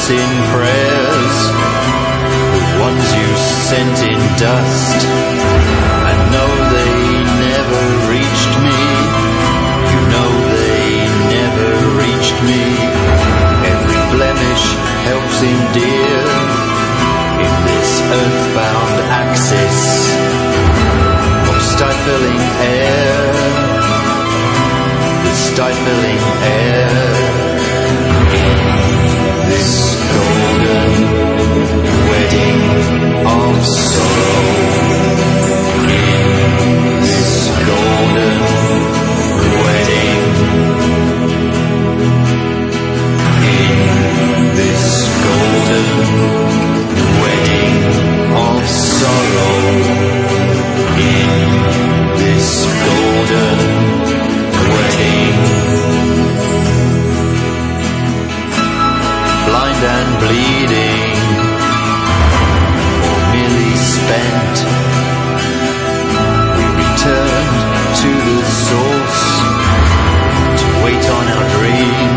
face in prayers, the ones you sent in dust. I know they never reached me, you know they never reached me. Every blemish helps endear in this earthbound axis of stifling air, the stifling air. This golden wedding of sorrow, in this golden wedding, in this golden wedding of sorrow, in this golden wedding. Blind and bleeding, or merely spent, we returned to the source to wait on our dream,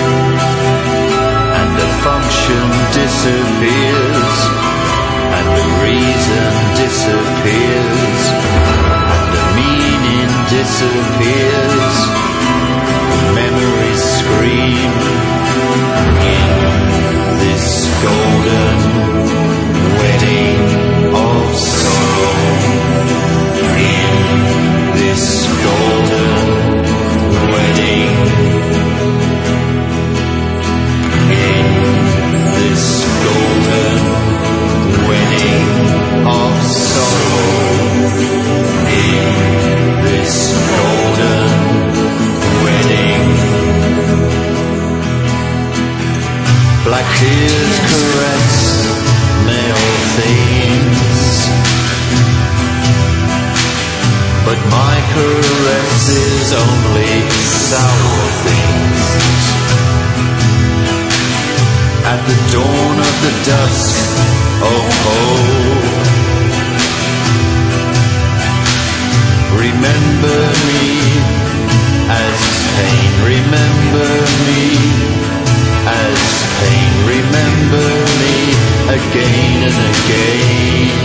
and the function disappears, and the reason disappears, and the meaning disappears. Memories scream in this golden wedding of sorrow, in this golden wedding, in this golden wedding of sorrow, in this golden wedding. Black tears caress male themes, but my caress is only sour things. At the dawn of the dusk of hope, remember me as pain, remember me as pain, remember me again and again.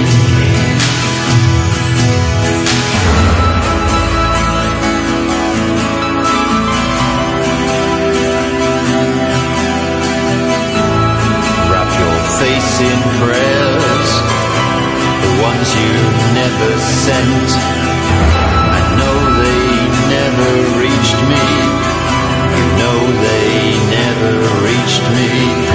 Wrap your face in prayers, the ones you never sent. I know they never reached me, you know they never reached me.